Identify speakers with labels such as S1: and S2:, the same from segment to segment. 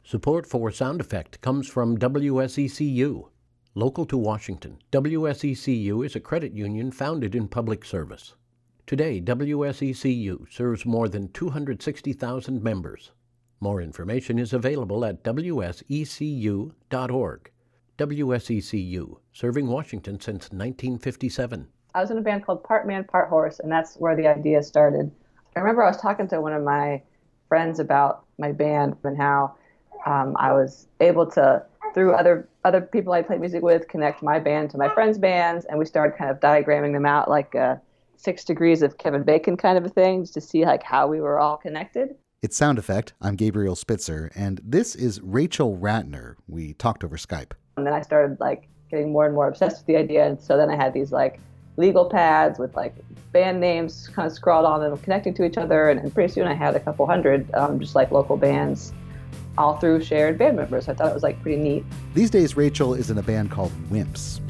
S1: Support for Sound Effect comes from WSECU. Local to Washington, WSECU is a credit union founded in public service. Today, WSECU serves more than 260,000 members. More information is available at wsecu.org. WSECU, serving Washington since 1957.
S2: I was in a band called Part Man, Part Horse, and that's where the idea started. I remember I was talking to one of my friends about my band and how I was able to, through other people I played music with, connect my band to my friends' bands, and we started kind of diagramming them out like 6 degrees of Kevin Bacon kind of a thing, just to see like how we were all connected.
S3: It's Sound Effect. I'm Gabriel Spitzer, and this is Rachel Ratner. We talked over Skype.
S2: And then I started like getting more and more obsessed with the idea, and so then I had these like legal pads with like band names kind of scrawled on them, connecting to each other, and pretty soon I had a couple hundred just like local bands, all through shared band members. I thought it was like pretty neat.
S3: These days, Rachel is in a band called Wimps.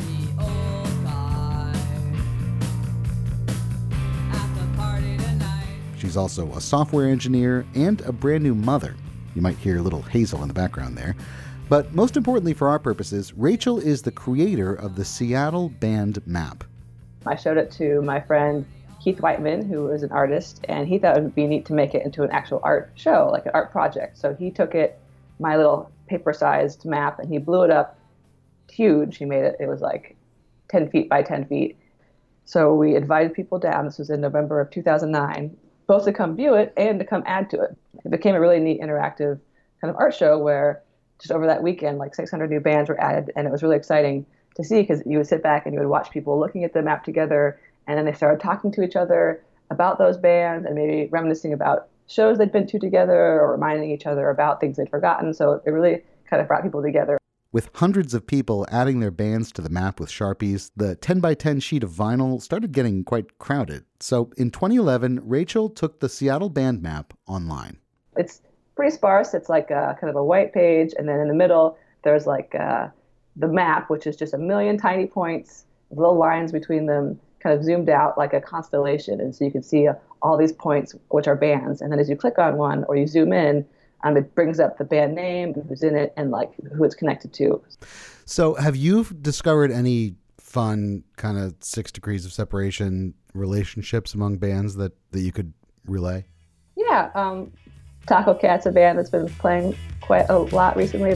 S3: She's also a software engineer and a brand new mother. You might hear little Hazel in the background there. But most importantly for our purposes, Rachel is the creator of the Seattle Band Map.
S2: I showed it to my friend Keith Whiteman, who is an artist, and he thought it would be neat to make it into an actual art show, like an art project. So he took my little paper-sized map, and he blew it up huge. He made it was like 10 feet by 10 feet. So we invited people down. This was in November of 2009, both to come view it and to come add to it. It became a really neat interactive kind of art show where just over that weekend, like 600 new bands were added, and it was really exciting to see because you would sit back and you would watch people looking at the map together, and then they started talking to each other about those bands and maybe reminiscing about shows they'd been to together or reminding each other about things they'd forgotten. So it really kind of brought people together.
S3: With hundreds of people adding their bands to the map with Sharpies, the 10 by 10 sheet of vinyl started getting quite crowded. So in 2011, Rachel took the Seattle Band Map online.
S2: It's pretty sparse. It's like kind of a white page, and then in the middle, there's like the map, which is just a million tiny points, little lines between them, kind of zoomed out like a constellation. And so you can see all these points, which are bands. And then as you click on one or you zoom in, it brings up the band name and who's in it and like who it's connected to.
S3: So have you discovered any fun kind of 6 degrees of separation relationships among bands that you could relay?
S2: Yeah. Taco Cat's a band that's been playing quite a lot recently.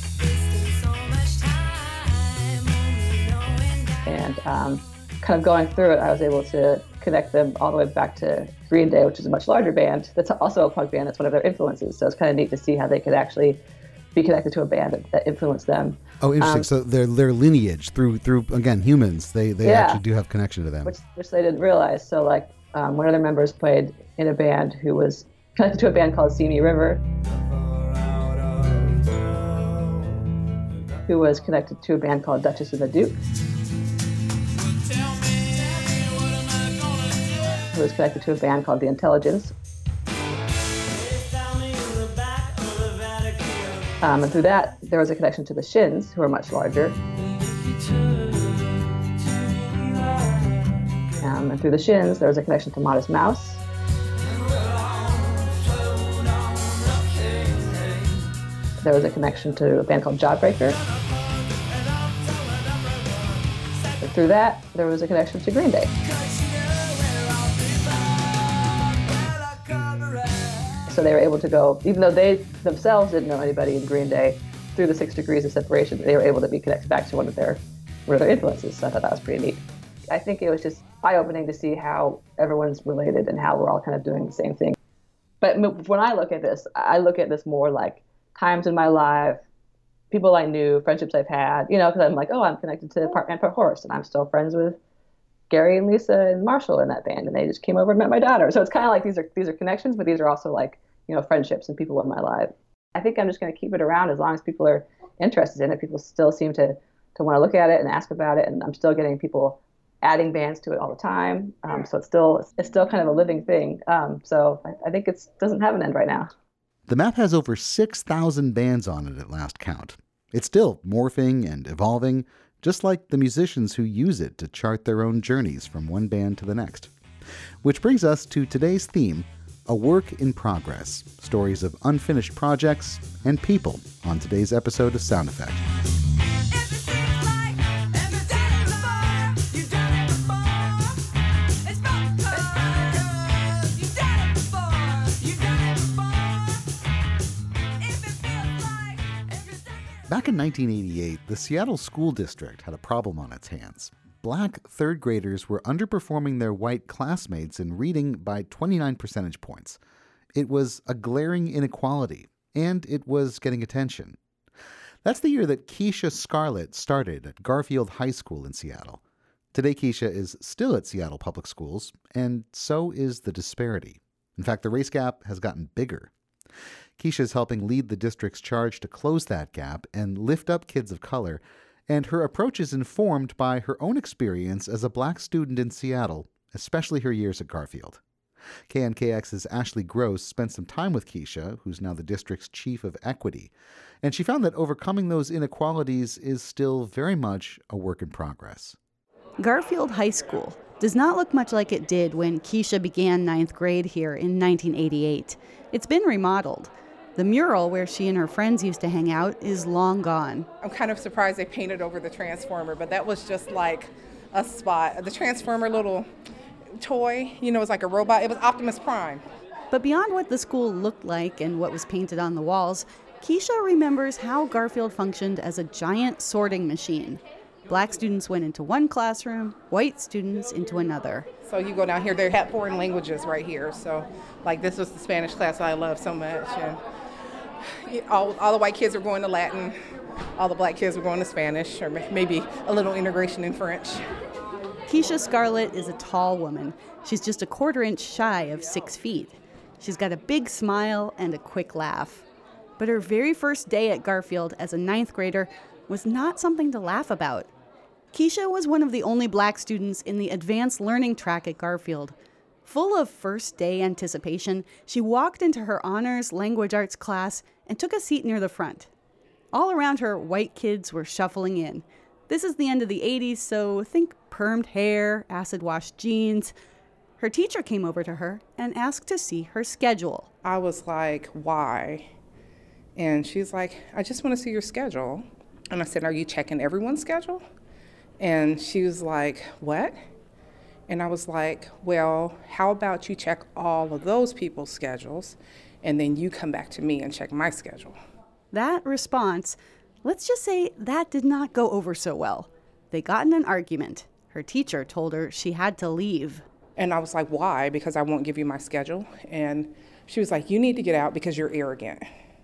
S2: And kind of going through it, I was able to connect them all the way back to Green Day, which is a much larger band. That's also a punk band. That's one of their influences. So it's kind of neat to see how they could actually be connected to a band that influenced them.
S3: Oh, interesting. So their lineage through again, humans, they actually do have connection to them.
S2: Which they didn't realize. So like one of their members played in a band who was connected to a band called Simi River, who was connected to a band called Duchess of the Duke, who was connected to a band called The Intelligence. And through that, there was a connection to the Shins, who are much larger. And through the Shins, there was a connection to Modest Mouse. There was a connection to a band called Jawbreaker. And through that, there was a connection to Green Day. So they were able to go, even though they themselves didn't know anybody in Green Day, through the 6 degrees of separation, they were able to be connected back to one of their influences. So I thought that was pretty neat. I think it was just eye-opening to see how everyone's related and how we're all kind of doing the same thing. But when I look at this more like times in my life, people I knew, friendships I've had, because I'm like, oh, I'm connected to Part Man, Part Horse, and I'm still friends with Gary and Lisa and Marshall in that band, and they just came over and met my daughter. So it's kind of like these are connections, but these are also like, friendships and people in my life. I think I'm just going to keep it around as long as people are interested in it. People still seem to want to look at it and ask about it, and I'm still getting people adding bands to it all the time. So it's still kind of a living thing. So I think it doesn't have an end right now.
S3: The map has over 6,000 bands on it at last count. It's still morphing and evolving, just like the musicians who use it to chart their own journeys from one band to the next. Which brings us to today's theme, A work in progress, stories of unfinished projects and people on today's episode of Sound Effect. Back in 1988, the Seattle School District had a problem on its hands. Black third graders were underperforming their white classmates in reading by 29 percentage points. It was a glaring inequality, and it was getting attention. That's the year that Keisha Scarlett started at Garfield High School in Seattle. Today, Keisha is still at Seattle Public Schools, and so is the disparity. In fact, the race gap has gotten bigger. Keisha is helping lead the district's charge to close that gap and lift up kids of color, and her approach is informed by her own experience as a black student in Seattle, especially her years at Garfield. KNKX's Ashley Gross spent some time with Keisha, who's now the district's chief of equity, and she found that overcoming those inequalities is still very much a work in progress.
S4: Garfield High School does not look much like it did when Keisha began 9th grade here in 1988. It's been remodeled. The mural where she and her friends used to hang out is long gone.
S5: I'm kind of surprised they painted over the Transformer, but that was just like a spot. The Transformer little toy, it was like a robot. It was Optimus Prime.
S4: But beyond what the school looked like and what was painted on the walls, Keisha remembers how Garfield functioned as a giant sorting machine. Black students went into one classroom, white students into another.
S5: So you go down here, they had foreign languages right here. So like this was the Spanish class I love so much. And all the white kids were going to Latin, all the black kids were going to Spanish, or maybe a little integration in French.
S4: Keisha Scarlett is a tall woman. She's just a quarter inch shy of 6 feet. She's got a big smile and a quick laugh. But her very first day at Garfield as a 9th grader was not something to laugh about. Keisha was one of the only black students in the advanced learning track at Garfield. Full of first day anticipation, she walked into her honors language arts class and took a seat near the front. All around her, white kids were shuffling in. This is the end of the 80s, so think permed hair, acid-washed jeans. Her teacher came over to her and asked to see her schedule.
S5: I was like, why? And she's like, I just want to see your schedule. And I said, are you checking everyone's schedule? And she was like, what? And I was like, well, how about you check all of those people's schedules, and then you come back to me and check my schedule.
S4: That response, let's just say that did not go over so well. They got in an argument. Her teacher told her she had to leave.
S5: And I was like, why? Because I won't give you my schedule. And she was like, you need to get out because you're arrogant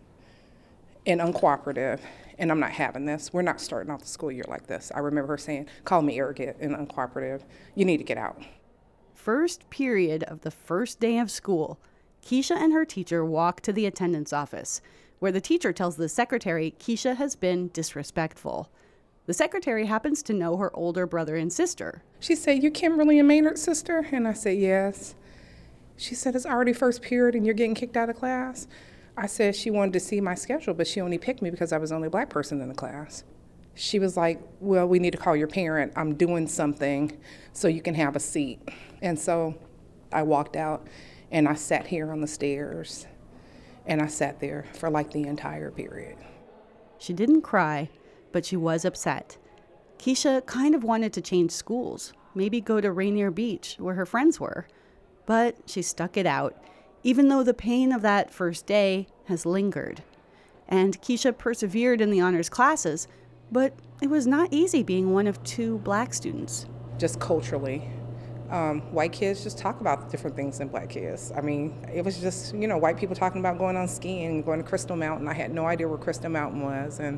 S5: and uncooperative, and I'm not having this. We're not starting off the school year like this. I remember her saying, call me arrogant and uncooperative. You need to get out.
S4: First period of the first day of school, Keisha and her teacher walk to the attendance office, where the teacher tells the secretary Keisha has been disrespectful. The secretary happens to know her older brother and sister.
S5: She said, you Kimberly and Maynard's sister? And I said, yes. She said, it's already first period and you're getting kicked out of class? I said she wanted to see my schedule, but she only picked me because I was the only black person in the class. She was like, well, we need to call your parent. I'm doing something so you can have a seat. And so I walked out and I sat here on the stairs, and I sat there for like the entire period.
S4: She didn't cry, but she was upset. Keisha kind of wanted to change schools, maybe go to Rainier Beach where her friends were. But she stuck it out, even though the pain of that first day has lingered. And Keisha persevered in the honors classes, but it was not easy being one of 2 black students.
S5: Just culturally, white kids just talk about different things than black kids. I mean, it was just, white people talking about going on skiing, going to Crystal Mountain. I had no idea where Crystal Mountain was, and,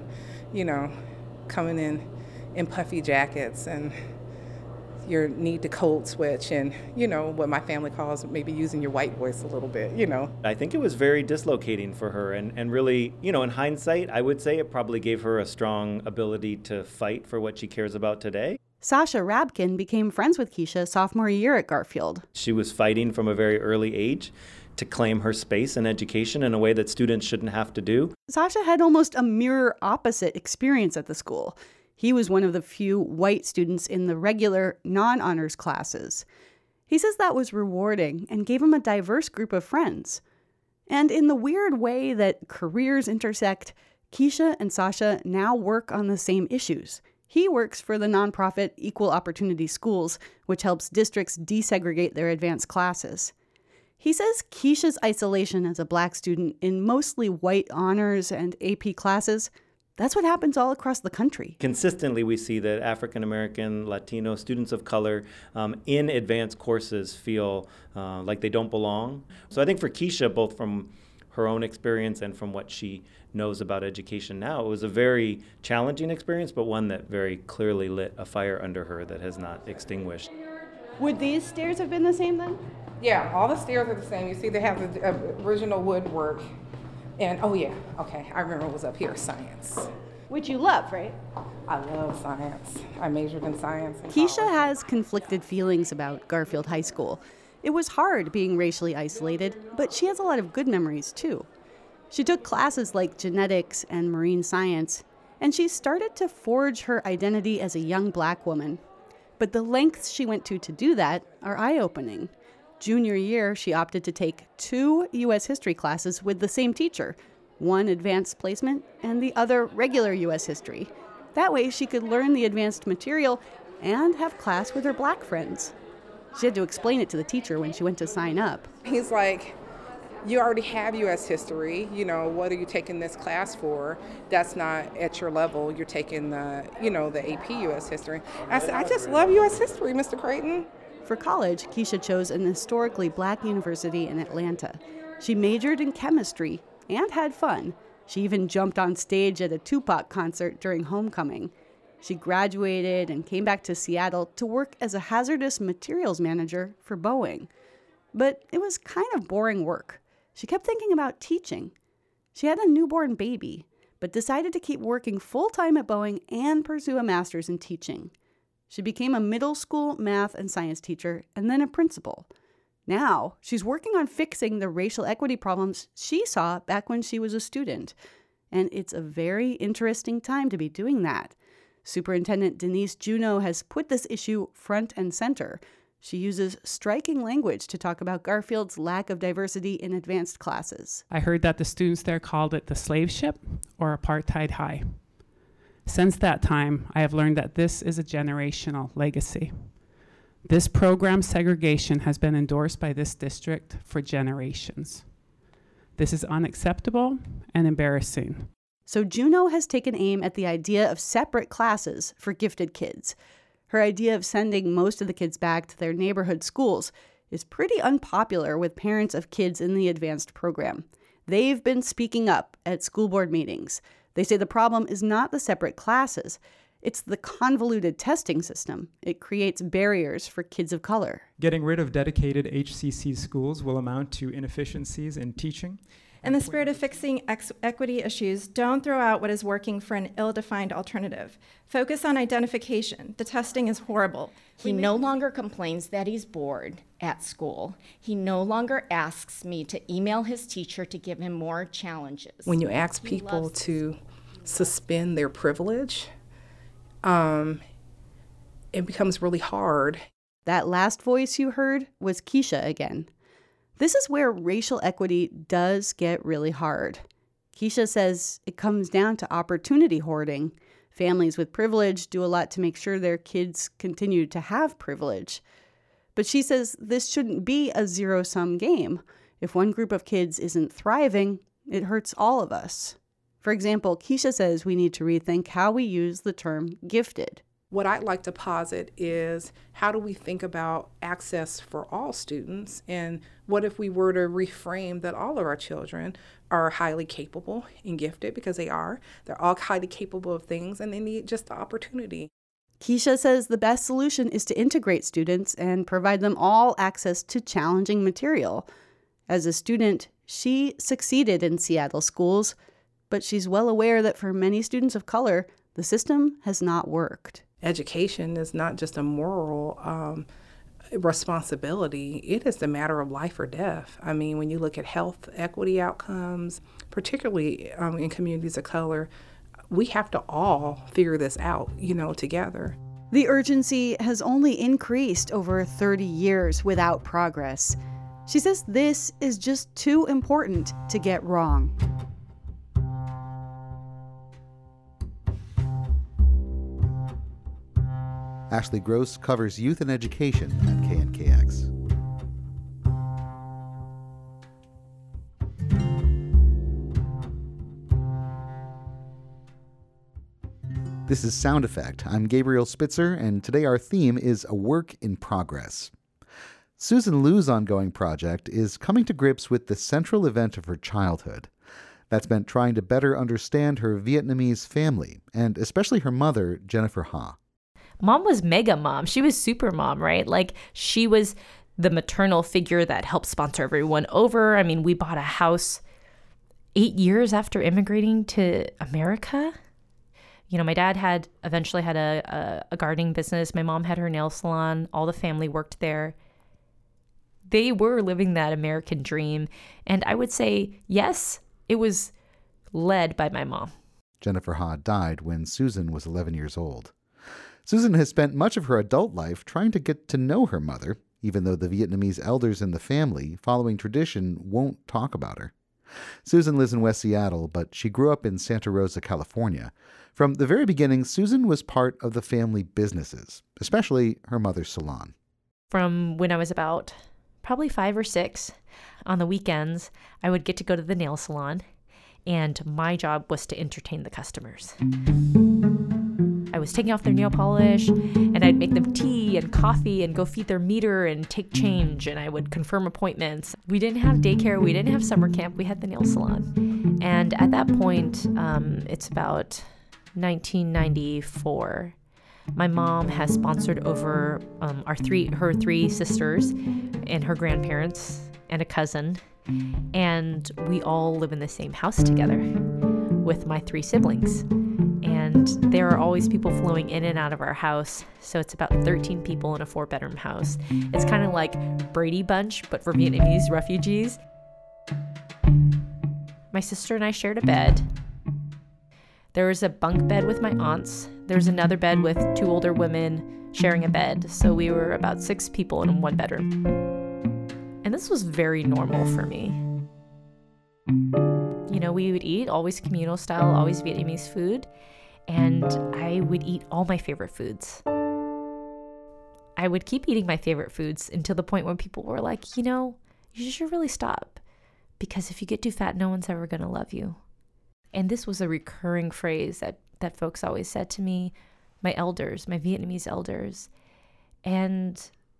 S5: coming in puffy jackets and your need to code switch and, what my family calls maybe using your white voice a little bit,
S6: I think it was very dislocating for her. And really, in hindsight, I would say it probably gave her a strong ability to fight for what she cares about today.
S4: Sasha Rabkin became friends with Keisha sophomore year at Garfield.
S6: She was fighting from a very early age to claim her space in education in a way that students shouldn't have to do.
S4: Sasha had almost a mirror opposite experience at the school. He was one of the few white students in the regular non-honors classes. He says that was rewarding and gave him a diverse group of friends. And in the weird way that careers intersect, Keisha and Sasha now work on the same issues. He works for the nonprofit Equal Opportunity Schools, which helps districts desegregate their advanced classes. He says Keisha's isolation as a Black student in mostly white honors and AP classes, that's what happens all across the country.
S6: Consistently, we see that African American, Latino students of color in advanced courses feel like they don't belong. So I think for Keisha, both from her own experience and from what she knows about education now, it was a very challenging experience, but one that very clearly lit a fire under her that has not extinguished.
S4: Would these stairs have been the same then?
S5: Yeah, all the stairs are the same. You see they have the original woodwork. And, oh yeah, okay, I remember it was up here, science.
S4: Which you love, right?
S5: I love science. I majored in science.
S4: Keisha has conflicted feelings about Garfield High School. It was hard being racially isolated, but she has a lot of good memories too. She took classes like genetics and marine science, and she started to forge her identity as a young Black woman. But the lengths she went to do that are eye-opening. Junior year, she opted to take 2 U.S. history classes with the same teacher, one advanced placement and the other regular U.S. history. That way, she could learn the advanced material and have class with her Black friends. She had to explain it to the teacher when she went to sign up.
S5: He's like, you already have U.S. history, what are you taking this class for? That's not at your level. You're taking the AP U.S. history. I said, I just love U.S. history, Mr. Creighton.
S4: For college, Keisha chose an historically Black university in Atlanta. She majored in chemistry and had fun. She even jumped on stage at a Tupac concert during homecoming. She graduated and came back to Seattle to work as a hazardous materials manager for Boeing. But it was kind of boring work. She kept thinking about teaching. She had a newborn baby, but decided to keep working full-time at Boeing and pursue a master's in teaching. She became a middle school math and science teacher and then a principal. Now, she's working on fixing the racial equity problems she saw back when she was a student. And it's a very interesting time to be doing that. Superintendent Denise Juneau has put this issue front and center. She uses striking language to talk about Garfield's lack of diversity in advanced classes.
S7: I heard that the students there called it the slave ship or apartheid high. Since that time, I have learned that this is a generational legacy. This program segregation has been endorsed by this district for generations. This is unacceptable and embarrassing.
S4: So Juneau has taken aim at the idea of separate classes for gifted kids. Her idea of sending most of the kids back to their neighborhood schools is pretty unpopular with parents of kids in the advanced program. They've been speaking up at school board meetings. They say the problem is not the separate classes. It's the convoluted testing system. It creates barriers for kids of color.
S8: Getting rid of dedicated HCC schools will amount to inefficiencies in teaching.
S9: In the spirit of fixing equity issues, don't throw out what is working for an ill-defined alternative. Focus on identification. The testing is horrible.
S10: He no longer complains that he's bored at school. He no longer asks me to email his teacher to give him more challenges.
S5: When you ask people to suspend their privilege, it becomes really hard.
S4: That last voice you heard was Keisha again. This is where racial equity does get really hard. Keisha says it comes down to opportunity hoarding. Families with privilege do a lot to make sure their kids continue to have privilege. But she says this shouldn't be a zero-sum game. If one group of kids isn't thriving, it hurts all of us. For example, Keisha says we need to rethink how we use the term gifted.
S5: What I'd like to posit is how do we think about access for all students, and what if we were to reframe that all of our children are highly capable and gifted, because they are. They're all highly capable of things and they need just the opportunity.
S4: Keisha says the best solution is to integrate students and provide them all access to challenging material. As a student, she succeeded in Seattle schools, but she's well aware that for many students of color, the system has not worked.
S5: Education is not just a moral responsibility. It is a matter of life or death. I mean, when you look at health equity outcomes, particularly in communities of color, we have to all figure this out, together.
S4: The urgency has only increased over 30 years without progress. She says this is just too important to get wrong.
S3: Ashley Gross covers youth and education at KNKX. This is Sound Effect. I'm Gabriel Spitzer, and today our theme is a work in progress. Susan Liu's ongoing project is coming to grips with the central event of her childhood. That's meant trying to better understand her Vietnamese family, and especially her mother, Jennifer Ha.
S11: Mom was mega mom. She was super mom, right? Like, she was the maternal figure that helped sponsor everyone over. I mean, we bought a house 8 years after immigrating to America. You know, my dad eventually had a gardening business. My mom had her nail salon. All the family worked there. They were living that American dream. And I would say, yes, it was led by my mom.
S3: Jennifer Ha died when Susan was 11 years old. Susan has spent much of her adult life trying to get to know her mother, even though the Vietnamese elders in the family, following tradition, won't talk about her. Susan lives in West Seattle, but she grew up in Santa Rosa, California. From the very beginning, Susan was part of the family businesses, especially her mother's salon.
S11: From when I was about probably 5 or 6, on the weekends, I would get to go to the nail salon, and my job was to entertain the customers. I was taking off their nail polish, and I'd make them tea and coffee and go feed their meter and take change, and I would confirm appointments. We didn't have daycare. We didn't have summer camp. We had the nail salon. And at that point, it's about 1994. My mom has sponsored over her three sisters and her grandparents and a cousin, and we all live in the same house together with my 3 siblings. And there are always people flowing in and out of our house. So it's about 13 people in a 4-bedroom house. It's kind of like Brady Bunch, but for Vietnamese refugees. My sister and I shared a bed. There was a bunk bed with my aunts. There was another bed with 2 older women sharing a bed. So we were about 6 people in 1 bedroom. And this was very normal for me. You know, we would eat always communal style, always Vietnamese food. And I would eat all my favorite foods. I would keep eating my favorite foods until the point when people were like, you know, you should really stop. Because if you get too fat, no one's ever going to love you. And this was a recurring phrase that folks always said to me, my elders, my Vietnamese elders. And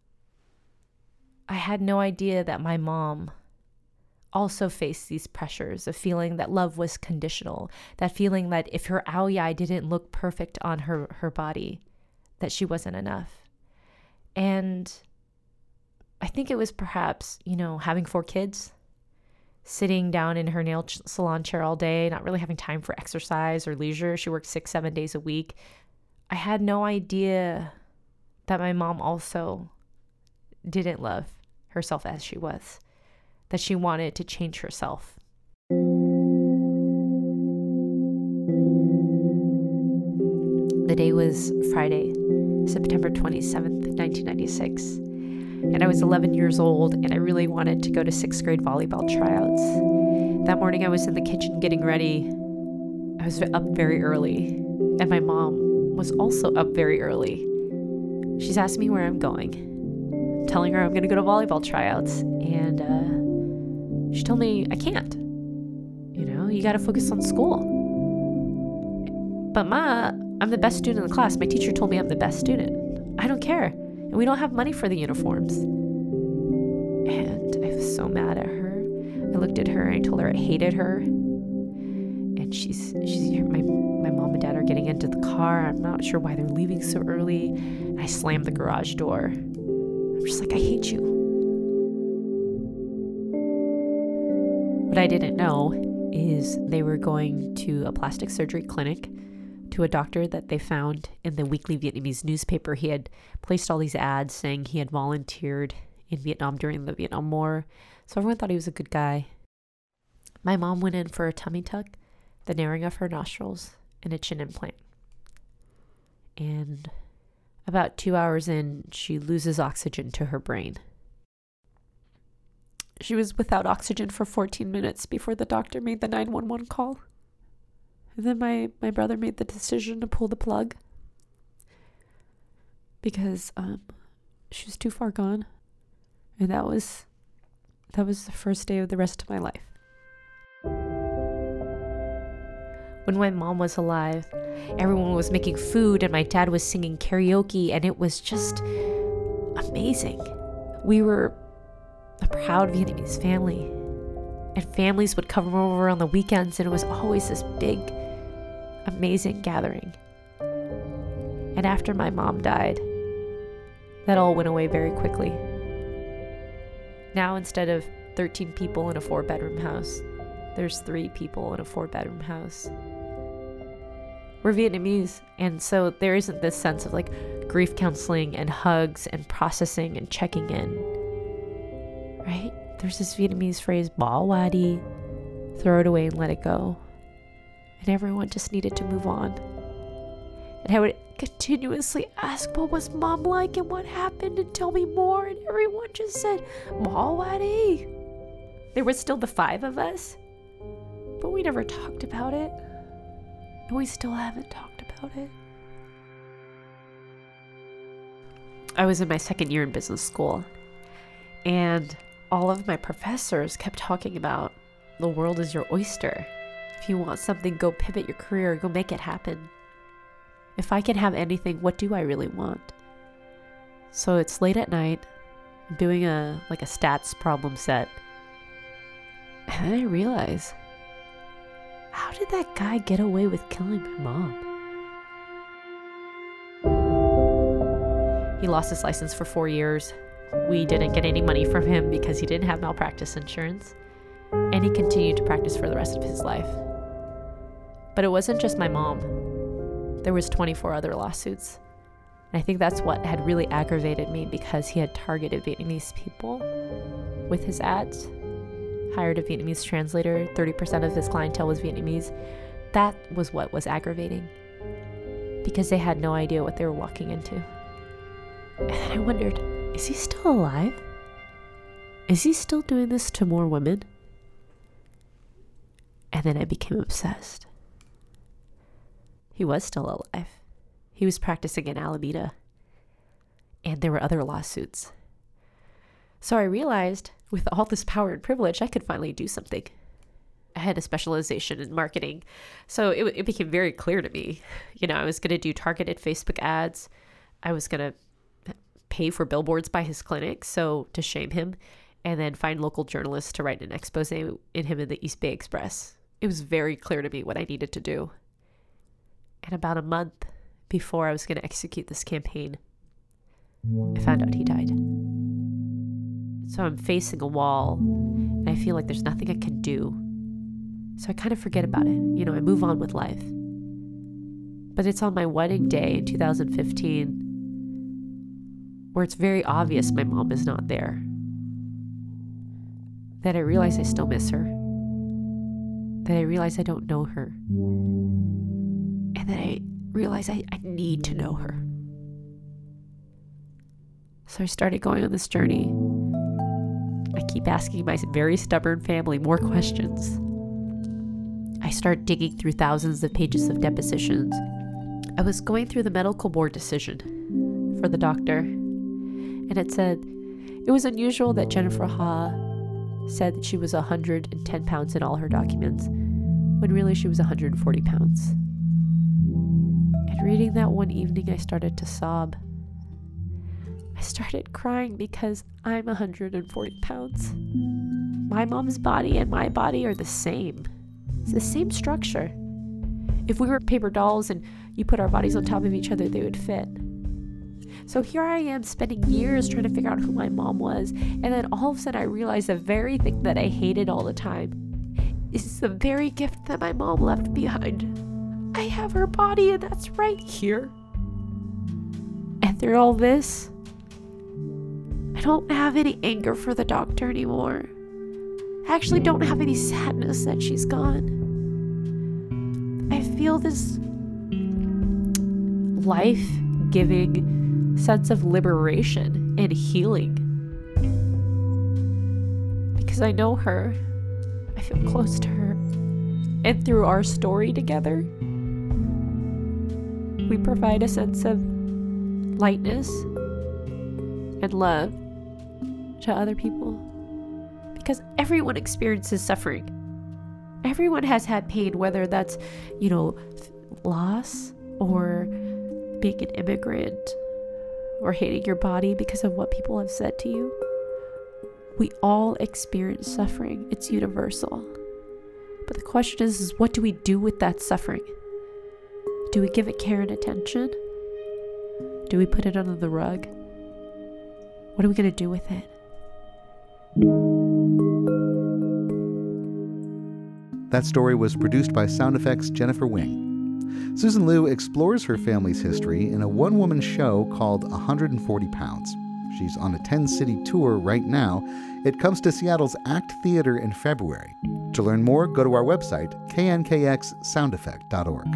S11: I had no idea that my mom also faced these pressures of feeling that love was conditional, that feeling that if her ao dai didn't look perfect on her body, that she wasn't enough. And I think it was perhaps, you know, having 4 kids, sitting down in her nail salon chair all day, not really having time for exercise or leisure. She worked 6-7 days a week. I had no idea that my mom also didn't love herself as she was, that she wanted to change herself. The day was Friday, September 27th, 1996. And I was 11 years old, and I really wanted to go to 6th grade volleyball tryouts. That morning I was in the kitchen getting ready. I was up very early, and my mom was also up very early. She's asked me where I'm going. I'm telling her I'm going to go to volleyball tryouts, and she told me I can't. You know, you got to focus on school. But Ma, I'm the best student in the class. My teacher told me I'm the best student. I don't care. And we don't have money for the uniforms. And I was so mad at her. I looked at her and I told her I hated her. And she's my mom and dad are getting into the car. I'm not sure why they're leaving so early. And I slammed the garage door. I'm just like, I hate you. What I didn't know is they were going to a plastic surgery clinic, to a doctor that they found in the weekly Vietnamese newspaper. He had placed all these ads saying he had volunteered in Vietnam during the Vietnam War. So everyone thought he was a good guy. My mom went in for a tummy tuck, the narrowing of her nostrils, and a chin implant. And About 2 hours in, she loses oxygen to her brain. She was without oxygen for 14 minutes before the doctor made the 911 call. And then my brother made the decision to pull the plug because she was too far gone. And that was the first day of the rest of my life. When my mom was alive, everyone was making food and my dad was singing karaoke, and it was just amazing. We were a proud Vietnamese family, and families would come over on the weekends, and it was always this big, amazing gathering. And after my mom died, that all went away very quickly. Now, instead of 13 people in a 4-bedroom house, there's 3 people in a 4-bedroom house. We're Vietnamese, and so there isn't this sense of like grief counseling and hugs and processing and checking in, right? There's this Vietnamese phrase, "Bỏ qua đi," throw it away and let it go. And everyone just needed to move on. And I would continuously ask, what was mom like and what happened, and tell me more, and everyone just said, "Bỏ qua đi." There was still the 5 of us, but we never talked about it. And we still haven't talked about it. I was in my 2nd year in business school, and all of my professors kept talking about the world is your oyster. If you want something, go pivot your career, go make it happen. If I can have anything, what do I really want? So it's late at night, I'm doing a stats problem set, and then I realize, how did that guy get away with killing my mom? He lost his license for 4 years. We didn't get any money from him because he didn't have malpractice insurance. And he continued to practice for the rest of his life. But it wasn't just my mom. There was 24 other lawsuits. And I think that's what had really aggravated me, because he had targeted Vietnamese people with his ads. Hired a Vietnamese translator, 30% of his clientele was Vietnamese. That was what was aggravating, because they had no idea what they were walking into. And then I wondered, is he still alive? Is he still doing this to more women? And then I became obsessed. He was still alive. He was practicing in Alameda, and there were other lawsuits. So I realized, with all this power and privilege, I could finally do something. I had a specialization in marketing, so it became very clear to me. I was going to do targeted Facebook ads. I was going to pay for billboards by his clinic, so to shame him, and then find local journalists to write an expose in him in the East Bay Express. It was very clear to me what I needed to do. And about a month before I was going to execute this campaign, I found out he died. So I'm facing a wall, and I feel like there's nothing I can do. So I kind of forget about it. I move on with life. But it's on my wedding day in 2015 where it's very obvious my mom is not there, that I realize I still miss her, that I realize I don't know her, and that I realize I need to know her. So I started going on this journey. I keep asking my very stubborn family more questions. I start digging through thousands of pages of depositions. I was going through the medical board decision for the doctor, and it said it was unusual that Jennifer Ha said that she was 110 pounds in all her documents, when really she was 140 pounds. And reading that one evening, I started to sob. I started crying because I'm 140 pounds. My mom's body and my body are the same. It's the same structure. If we were paper dolls and you put our bodies on top of each other, they would fit. So here I am spending years trying to figure out who my mom was, and then all of a sudden I realized the very thing that I hated all the time is the very gift that my mom left behind. I have her body, and that's right here. And through all this, I don't have any anger for the doctor anymore. I actually don't have any sadness that she's gone. I feel this life-giving sense of liberation and healing. Because I know her, I feel close to her, and through our story together, we provide a sense of lightness and love to other people. Because everyone experiences suffering. Everyone has had pain, whether that's, loss or being an immigrant or hating your body because of what people have said to you. We all experience suffering. It's universal. But the question is what do we do with that suffering? Do we give it care and attention? Do we put it under the rug? What are we going to do with it?
S3: That story was produced by Sound Effects' Jennifer Wing. Susan Liu explores her family's history in a one-woman show called 140 Pounds. She's on a 10-city tour right now. It comes to Seattle's ACT Theater in February. To learn more, go to our website, knkxsoundeffect.org.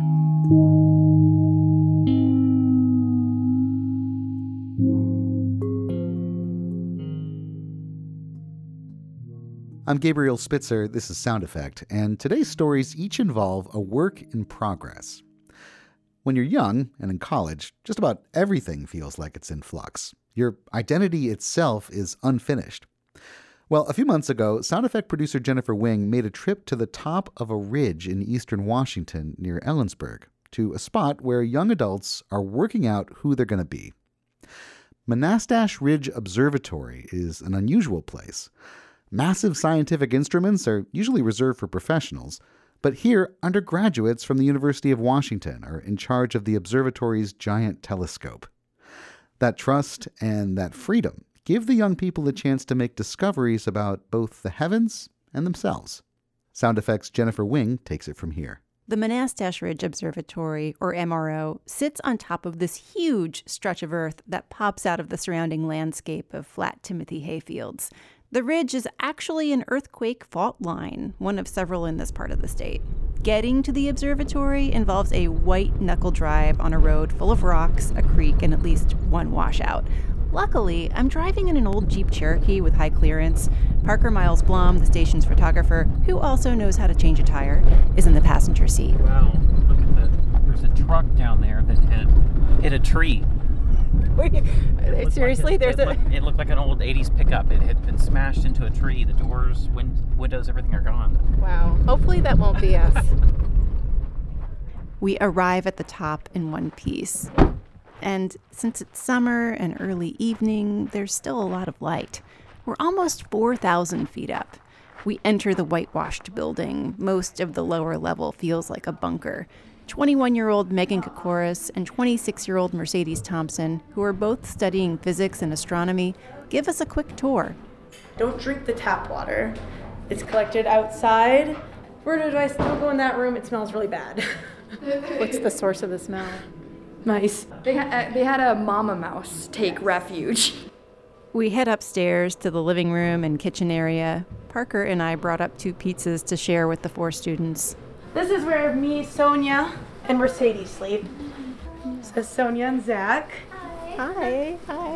S3: I'm Gabriel Spitzer, this is Sound Effect, and today's stories each involve a work in progress. When you're young and in college, just about everything feels like it's in flux. Your identity itself is unfinished. Well, a few months ago, Sound Effect producer Jennifer Wing made a trip to the top of a ridge in eastern Washington near Ellensburg, to a spot where young adults are working out who they're going to be. Monastash Ridge Observatory is an unusual place. Massive scientific instruments are usually reserved for professionals, but here, undergraduates from the University of Washington are in charge of the observatory's giant telescope. That trust and that freedom give the young people a chance to make discoveries about both the heavens and themselves. Sound Effects' Jennifer Wing takes it from here.
S12: The Monastash Ridge Observatory, or MRO, sits on top of this huge stretch of earth that pops out of the surrounding landscape of flat Timothy hayfields. The ridge is actually an earthquake fault line, one of several in this part of the state. Getting to the observatory involves a white-knuckle drive on a road full of rocks, a creek, and at least one washout. Luckily, I'm driving in an old Jeep Cherokee with high clearance. Parker Miles Blum, the station's photographer, who also knows how to change a tire, is in the passenger seat.
S13: Wow, look at that. There's a truck down there that hit a tree.
S12: Wait, seriously?
S13: It looked like an old 80s pickup. It had been smashed into a tree. The doors, windows, everything are gone.
S12: Wow. Hopefully that won't be us. We arrive at the top in one piece. And since it's summer and early evening, there's still a lot of light. We're almost 4,000 feet up. We enter the whitewashed building. Most of the lower level feels like a bunker. 21-year-old Megan Kokoris and 26-year-old Mercedes Thompson, who are both studying physics and astronomy, give us a quick tour.
S14: Don't drink the tap water. It's collected outside. Where do I still go in that room? It smells really bad.
S12: What's the source of the smell?
S14: Mice. They had a mama mouse take refuge.
S12: We head upstairs to the living room and kitchen area. Parker and I brought up 2 pizzas to share with the 4 students.
S14: This is where me, Sonia, and Mercedes sleep. So Sonia and Zach.
S12: Hi.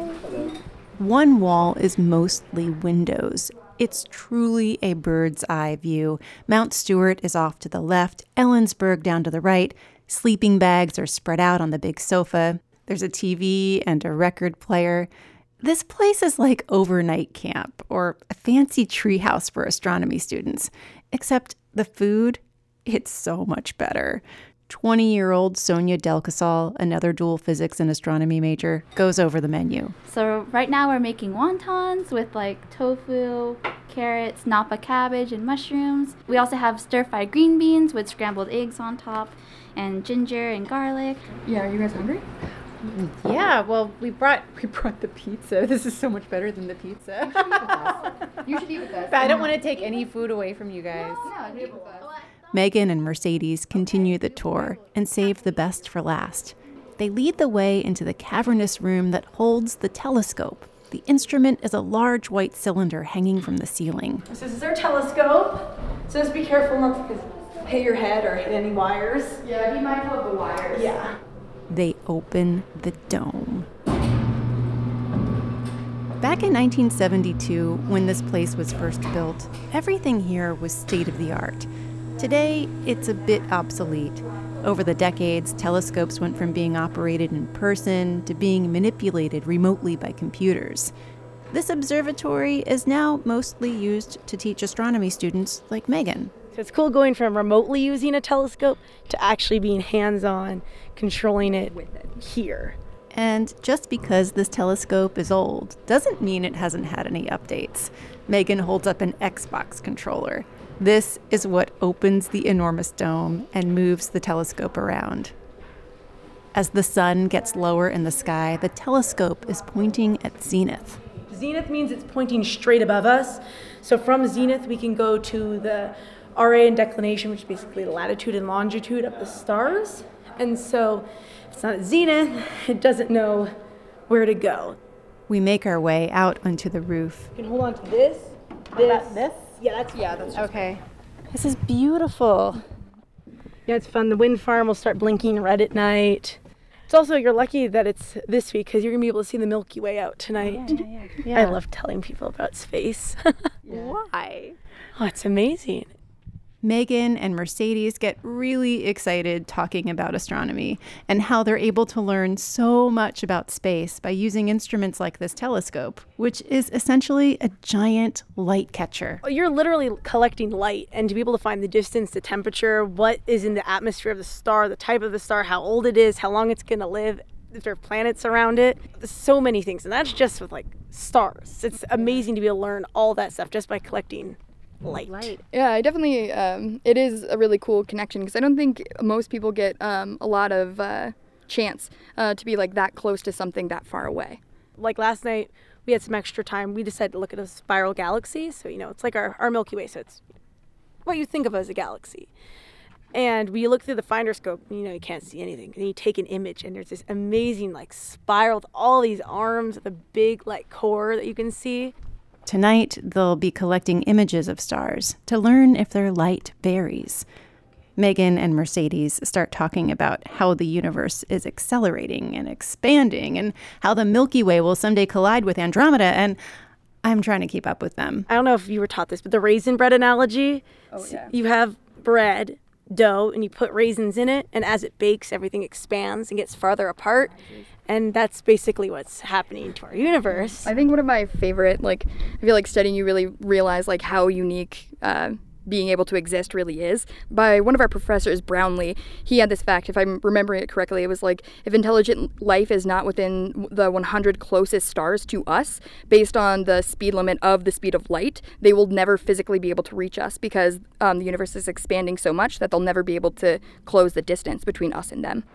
S12: One wall is mostly windows. It's truly a bird's eye view. Mount Stewart is off to the left, Ellensburg down to the right. Sleeping bags are spread out on the big sofa. There's a TV and a record player. This place is like overnight camp or a fancy treehouse for astronomy students. Except the food, it's so much better. 20-year-old Sonia Delcasol, another dual physics and astronomy major, goes over the menu.
S15: So right now we're making wontons with like tofu, carrots, napa cabbage, and mushrooms. We also have stir-fried green beans with scrambled eggs on top and ginger and garlic.
S14: Yeah, are you guys hungry?
S12: Yeah, well, we brought the pizza. This is so much better than the pizza.
S14: You should eat with us.
S12: But I don't want to take any food away from you guys. Megan and Mercedes continue the tour and save the best for last. They lead the way into the cavernous room that holds the telescope. The instrument is a large white cylinder hanging from the ceiling.
S14: So this is our telescope. So just be careful not to hit your head or hit any wires. Yeah, be mindful of the wires. Yeah.
S12: They open the dome. Back in 1972, when this place was first built, everything here was state-of-the-art. Today, it's a bit obsolete. Over the decades, telescopes went from being operated in person to being manipulated remotely by computers. This observatory is now mostly used to teach astronomy students like Megan.
S14: So it's cool going from remotely using a telescope to actually being hands-on, controlling it here.
S12: And just because this telescope is old doesn't mean it hasn't had any updates. Megan holds up an Xbox controller. This is what opens the enormous dome and moves the telescope around. As the sun gets lower in the sky, the telescope is pointing at zenith.
S14: Zenith means it's pointing straight above us. So from zenith, we can go to the RA and declination, which is basically the latitude and longitude of the stars. And so if it's not at zenith, it doesn't know where to go.
S12: We make our way out onto the roof.
S14: You can hold on to this. This? Yeah, that's okay. This is beautiful. Yeah, it's fun. The wind farm will start blinking red at night. It's also, you're lucky that it's this week because you're going to be able to see the Milky Way out tonight.
S12: Yeah.
S14: I love telling people about space. Why? Oh, it's amazing.
S12: Megan and Mercedes get really excited talking about astronomy and how they're able to learn so much about space by using instruments like this telescope, which is essentially a giant light catcher.
S14: You're literally collecting light, and to be able to find the distance, the temperature, what is in the atmosphere of the star, the type of the star, how old it is, how long it's going to live, if there are planets around it. There's so many things, and that's just with like stars. It's amazing to be able to learn all that stuff just by collecting light.
S16: Yeah, I definitely, it is a really cool connection because I don't think most people get a lot of chance to be like that close to something that far away.
S14: Like last night, we had some extra time. We decided to look at a spiral galaxy. So, it's like our Milky Way. So it's what you think of as a galaxy. And we look through the finder scope, you can't see anything. And you take an image, and there's this amazing spiral with all these arms, the big core that you can see.
S12: Tonight, they'll be collecting images of stars to learn if their light varies. Megan and Mercedes start talking about how the universe is accelerating and expanding and how the Milky Way will someday collide with Andromeda, and I'm trying to keep up with them.
S14: I don't know if you were taught this, but the raisin bread analogy, you have bread, dough, and you put raisins in it, and as it bakes, everything expands and gets farther apart. And that's basically what's happening to our universe.
S16: I think one of my favorite, I feel like studying you really realize how unique being able to exist really is. By one of our professors, Brownlee, he had this fact, if I'm remembering it correctly, it was if intelligent life is not within the 100 closest stars to us, based on the speed limit of the speed of light, they will never physically be able to reach us because the universe is expanding so much that they'll never be able to close the distance between us and them.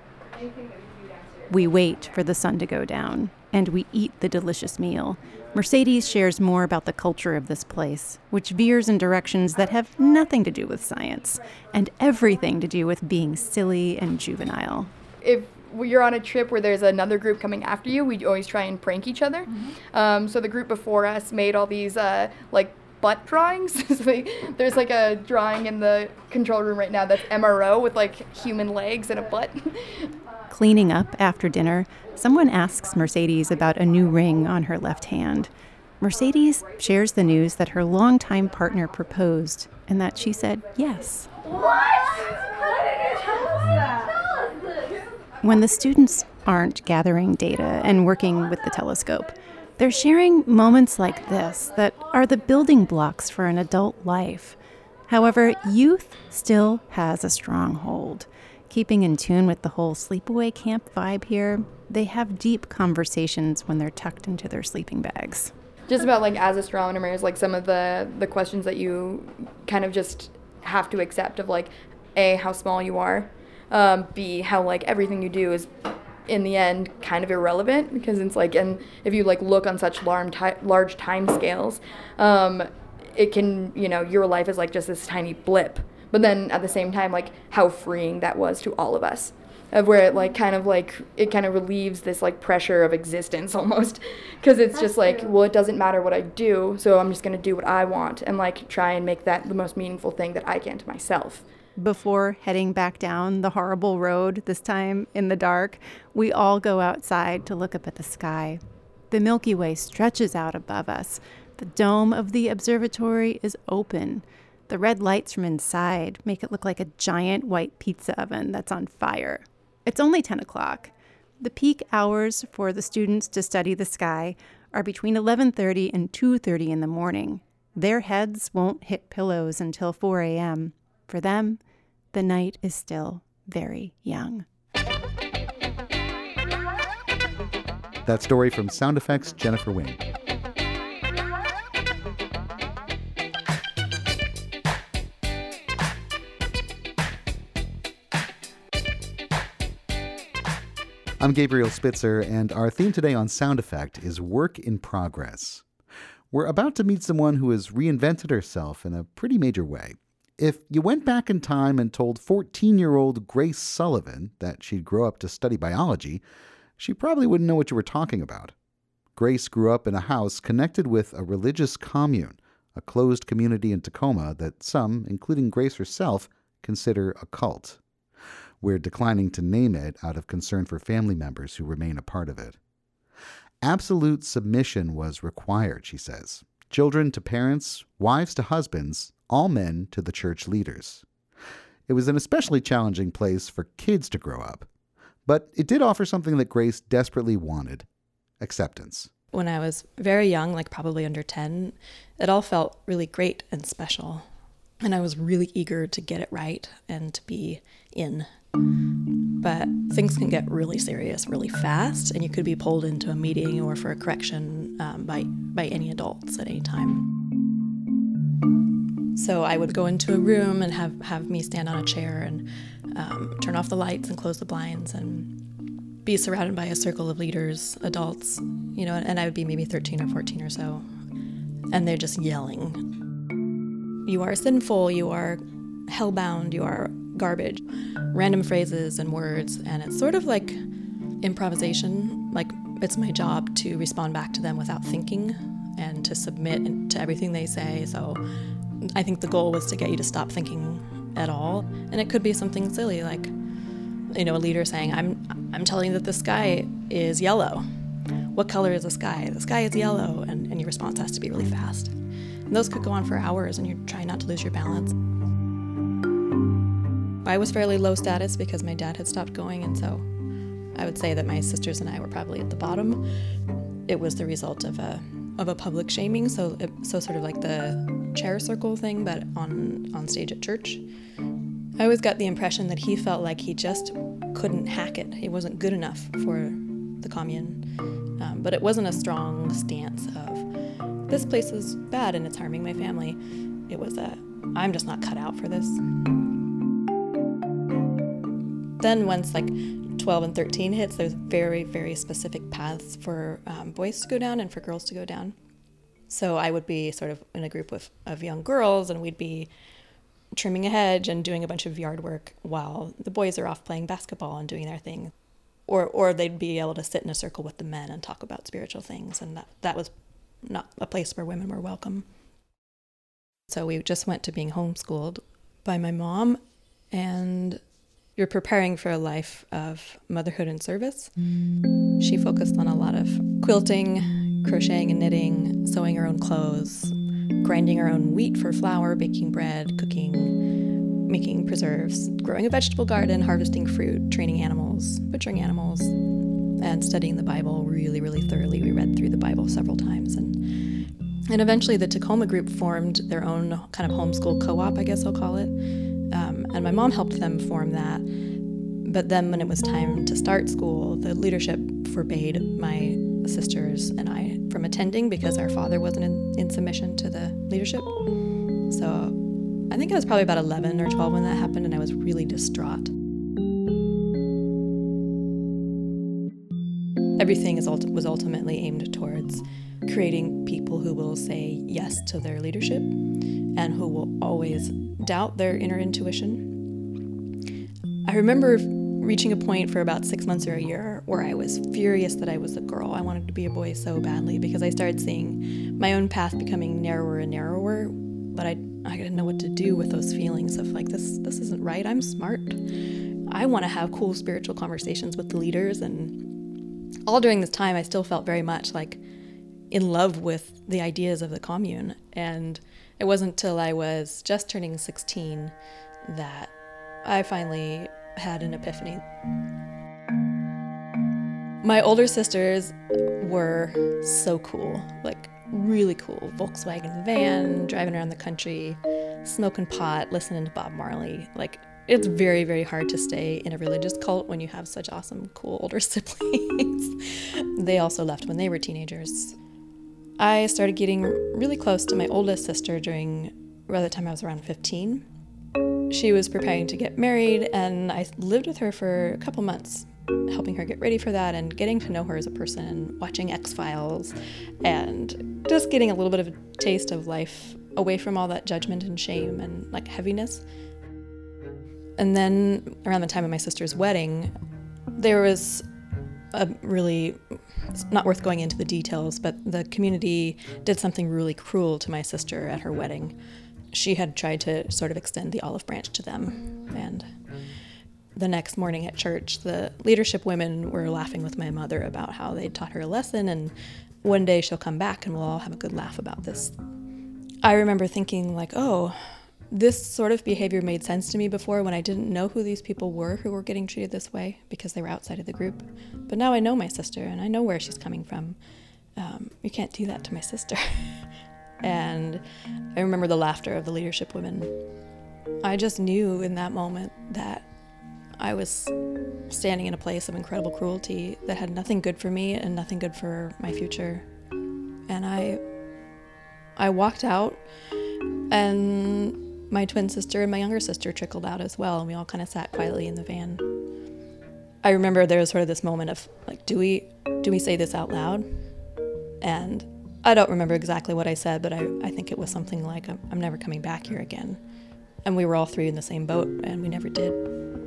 S12: We wait for the sun to go down, and we eat the delicious meal. Mercedes shares more about the culture of this place, which veers in directions that have nothing to do with science, and everything to do with being silly and juvenile.
S16: If you're on a trip where there's another group coming after you, we always try and prank each other. Mm-hmm. So the group before us made all these, butt drawings. So there's a drawing in the control room right now that's MRO with human legs and a butt.
S12: Cleaning up after dinner, someone asks Mercedes about a new ring on her left hand. Mercedes shares the news that her longtime partner proposed and that she said yes.
S15: What? How did you tell us that?
S12: When the students aren't gathering data and working with the telescope, they're sharing moments like this that are the building blocks for an adult life. However, youth still has a strong hold. Keeping in tune with the whole sleepaway camp vibe here, they have deep conversations when they're tucked into their sleeping bags.
S16: Just about as astronomers, some of the questions that you kind of just have to accept of A, how small you are, B, how everything you do is in the end kind of irrelevant because it's and if you look on such large time scales, it can, your life is just this tiny blip. But then at the same time, how freeing that was to all of us, of where it kind of relieves this pressure of existence almost, because it's just well, it doesn't matter what I do, so I'm just gonna do what I want and try and make that the most meaningful thing that I can to myself.
S12: Before heading back down the horrible road, this time in the dark, we all go outside to look up at the sky. The Milky Way stretches out above us. The dome of the observatory is open. The red lights from inside make it look like a giant white pizza oven that's on fire. It's only 10 o'clock. The peak hours for the students to study the sky are between 11:30 and 2:30 in the morning. Their heads won't hit pillows until 4 a.m. For them, the night is still very young.
S3: That story from Sound Effects, Jennifer Wing. I'm Gabriel Spitzer, and our theme today on Sound Effect is work in progress. We're about to meet someone who has reinvented herself in a pretty major way. If you went back in time and told 14-year-old Grace Sullivan that she'd grow up to study biology, she probably wouldn't know what you were talking about. Grace grew up in a house connected with a religious commune, a closed community in Tacoma that some, including Grace herself, consider a cult. We're declining to name it out of concern for family members who remain a part of it. Absolute submission was required, she says. Children to parents, wives to husbands, all men to the church leaders. It was an especially challenging place for kids to grow up. But it did offer something that Grace desperately wanted: acceptance.
S17: When I was very young, like probably under 10, it all felt really great and special. And I was really eager to get it right and to be in. But things can get really serious really fast, and you could be pulled into a meeting or for a correction by any adults at any time. So I would go into a room and have me stand on a chair and turn off the lights and close the blinds and be surrounded by a circle of leaders, adults, and I would be maybe 13 or 14 or so. And they're just yelling. You are sinful, you are hellbound, you are garbage. Random phrases and words, and it's sort of like improvisation. Like, it's my job to respond back to them without thinking and to submit to everything they say. So I think the goal was to get you to stop thinking at all. And it could be something silly, like, a leader saying, I'm telling you that the sky is yellow. What color is the sky? The sky is yellow. And your response has to be really fast. And those could go on for hours, and you're trying not to lose your balance. I was fairly low status because my dad had stopped going, and so I would say that my sisters and I were probably at the bottom. It was the result of a public shaming, so sort of like the chair circle thing, but on stage at church. I always got the impression that he felt like he just couldn't hack it. He wasn't good enough for the commune, but it wasn't a strong stance of, this place is bad and it's harming my family. It was I'm just not cut out for this. Then once 12 and 13 hits, there's very, very specific paths for boys to go down and for girls to go down. So I would be sort of in a group of young girls, and we'd be trimming a hedge and doing a bunch of yard work while the boys are off playing basketball and doing their thing. Or they'd be able to sit in a circle with the men and talk about spiritual things, and that was not a place where women were welcome. So we just went to being homeschooled by my mom, and you're preparing for a life of motherhood and service. She focused on a lot of quilting, crocheting and knitting, sewing her own clothes, grinding her own wheat for flour, baking bread, cooking, making preserves, growing a vegetable garden, harvesting fruit, training animals, butchering animals, and studying the Bible really, really thoroughly. We read through the Bible several times. And eventually the Tacoma group formed their own kind of homeschool co-op, I guess I'll call it. And my mom helped them form that. But then when it was time to start school, the leadership forbade my sisters and I from attending because our father wasn't in submission to the leadership. So I think I was probably about 11 or 12 when that happened, and I was really distraught. Everything was ultimately aimed towards creating people who will say yes to their leadership and who will always doubt their inner intuition. I remember reaching a point for about 6 months or a year where I was furious that I was a girl. I wanted to be a boy so badly because I started seeing my own path becoming narrower and narrower, but I didn't know what to do with those feelings of like, this isn't right. I'm smart. I want to have cool spiritual conversations with the leaders, and all during this time, I still felt very much like in love with the ideas of the commune. And it wasn't until I was just turning 16 that I finally had an epiphany. My older sisters were so cool, like really cool. Volkswagen van, driving around the country, smoking pot, listening to Bob Marley. Like, it's very, very hard to stay in a religious cult when you have such awesome, cool older siblings. They also left when they were teenagers. I started getting really close to my oldest sister around the time I was around 15. She was preparing to get married, and I lived with her for a couple months, helping her get ready for that and getting to know her as a person, watching X-Files, and just getting a little bit of a taste of life away from all that judgment and shame and like heaviness. And then around the time of my sister's wedding, there was a really, it's not worth going into the details, but the community did something really cruel to my sister at her wedding. She had tried to sort of extend the olive branch to them, and the next morning at church, the leadership women were laughing with my mother about how they'd taught her a lesson, and one day she'll come back and we'll all have a good laugh about this. I remember thinking like, oh, this sort of behavior made sense to me before when I didn't know who these people were who were getting treated this way because they were outside of the group. But now I know my sister and I know where she's coming from. You can't do that to my sister. And I remember the laughter of the leadership women. I just knew in that moment that I was standing in a place of incredible cruelty that had nothing good for me and nothing good for my future. And I walked out, and my twin sister and my younger sister trickled out as well, and we all kind of sat quietly in the van. I remember there was sort of this moment of like, do we say this out loud? And I don't remember exactly what I said, but I think it was something like, I'm never coming back here again. And we were all three in the same boat, and we never did.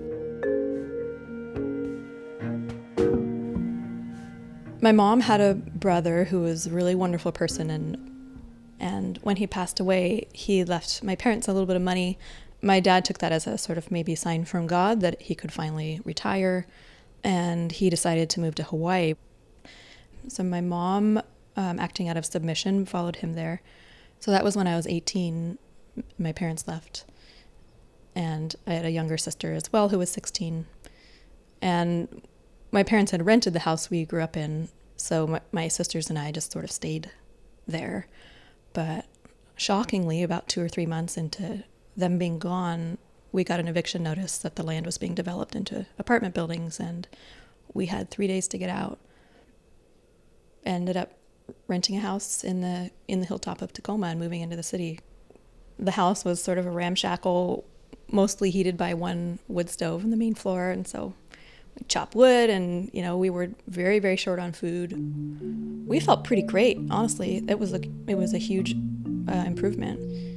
S17: My mom had a brother who was a really wonderful person, and when he passed away, he left my parents a little bit of money. My dad took that as a sort of maybe sign from God that he could finally retire, and he decided to move to Hawaii. So my mom, acting out of submission, followed him there. So that was when I was 18, my parents left. And I had a younger sister as well who was 16. And my parents had rented the house we grew up in, so my sisters and I just sort of stayed there. But shockingly, about 2 or 3 months into them being gone, we got an eviction notice that the land was being developed into apartment buildings, and we had 3 days to get out. Ended up renting a house in the hilltop of Tacoma and moving into the city. The house was sort of a ramshackle, mostly heated by one wood stove on the main floor, and so we chopped wood, and we were very, very short on food. We felt pretty great, honestly. It was a huge improvement.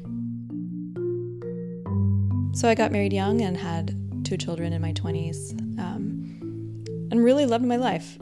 S17: So I got married young and had 2 children in my 20s, and really loved my life.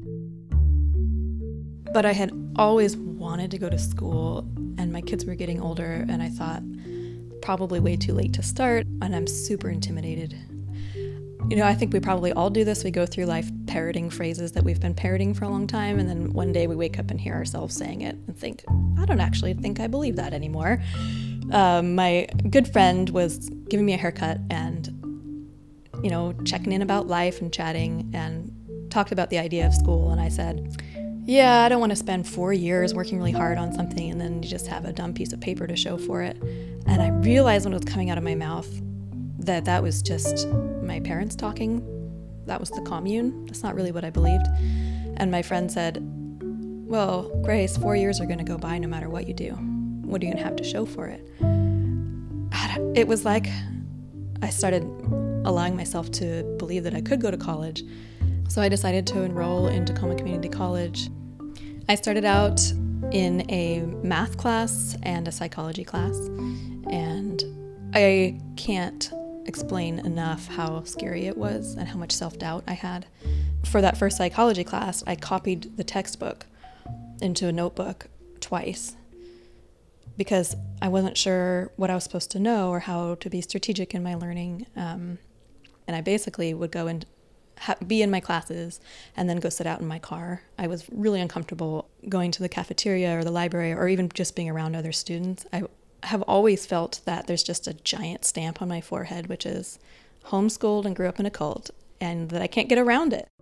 S17: But I had always wanted to go to school, and my kids were getting older, and I thought probably way too late to start, and I'm super intimidated. I think we probably all do this. We go through life parroting phrases that we've been parroting for a long time, and then one day we wake up and hear ourselves saying it and think, I don't actually think I believe that anymore. My good friend was giving me a haircut and, checking in about life and chatting, and talked about the idea of school, and I said, yeah, I don't want to spend 4 years working really hard on something and then you just have a dumb piece of paper to show for it. And I realized when it was coming out of my mouth that was just my parents talking. That was the commune. That's not really what I believed. And my friend said, well, Grace, 4 years are going to go by no matter what you do. What are you going to have to show for it? It was like I started allowing myself to believe that I could go to college. So I decided to enroll in Tacoma Community College. I started out in a math class and a psychology class, and I can't explain enough how scary it was and how much self-doubt I had. For that first psychology class, I copied the textbook into a notebook twice because I wasn't sure what I was supposed to know or how to be strategic in my learning. And I basically would go and be in my classes and then go sit out in my car. I was really uncomfortable going to the cafeteria or the library or even just being around other students. I have always felt that there's just a giant stamp on my forehead, which is homeschooled and grew up in a cult, and that I can't get around it.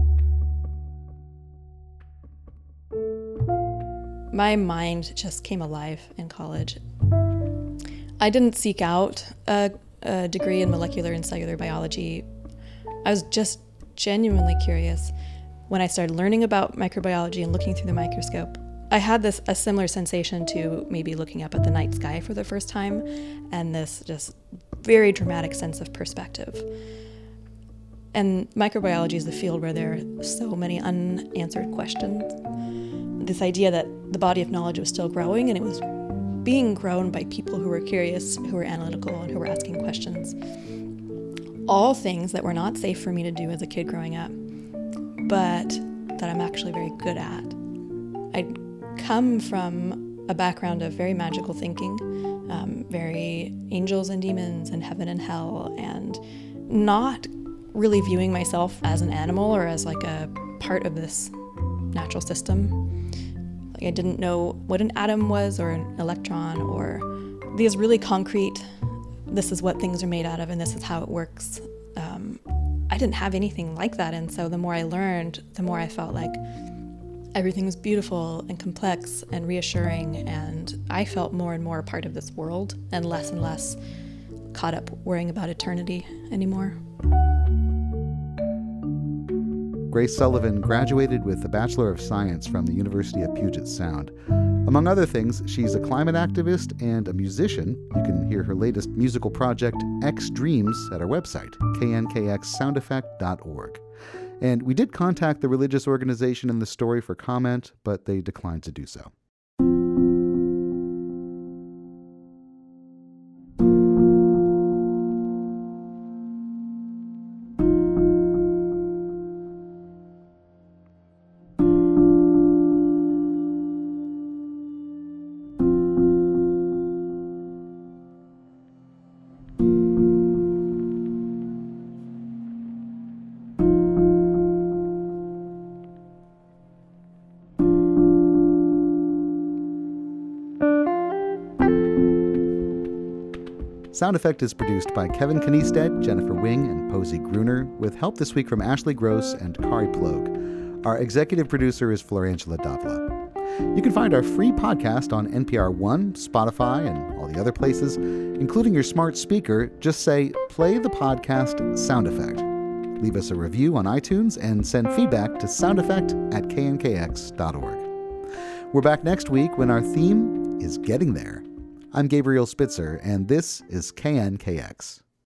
S17: My mind just came alive in college. I didn't seek out a degree in molecular and cellular biology. I was just genuinely curious. When I started learning about microbiology and looking through the microscope, I had a similar sensation to maybe looking up at the night sky for the first time, and this just very dramatic sense of perspective. And microbiology is the field where there are so many unanswered questions. This idea that the body of knowledge was still growing, and it was being grown by people who were curious, who were analytical, and who were asking questions. All things that were not safe for me to do as a kid growing up, but that I'm actually very good at. I come from a background of very magical thinking, very angels and demons and heaven and hell, and not really viewing myself as an animal or as like a part of this natural system. Like I didn't know what an atom was or an electron or these really concrete, this is what things are made out of and this is how it works. I didn't have anything like that, and so the more I learned, the more I felt like everything was beautiful and complex and reassuring, and I felt more and more a part of this world and less caught up worrying about eternity anymore.
S3: Grace Sullivan graduated with a Bachelor of Science from the University of Puget Sound. Among other things, she's a climate activist and a musician. You can hear her latest musical project, X Dreams, at our website, knkxsoundeffect.org. And we did contact the religious organization in the story for comment, but they declined to do so. Sound Effect is produced by Kevin Kniestead, Jennifer Wing, and Posey Gruner, with help this week from Ashley Gross and Kari Plogue. Our executive producer is Florangela Davila. You can find our free podcast on NPR One, Spotify, and all the other places, including your smart speaker. Just say, play the podcast Sound Effect. Leave us a review on iTunes and send feedback to soundeffect@knkx.org. We're back next week when our theme is Getting There. I'm Gabriel Spitzer, and this is KNKX.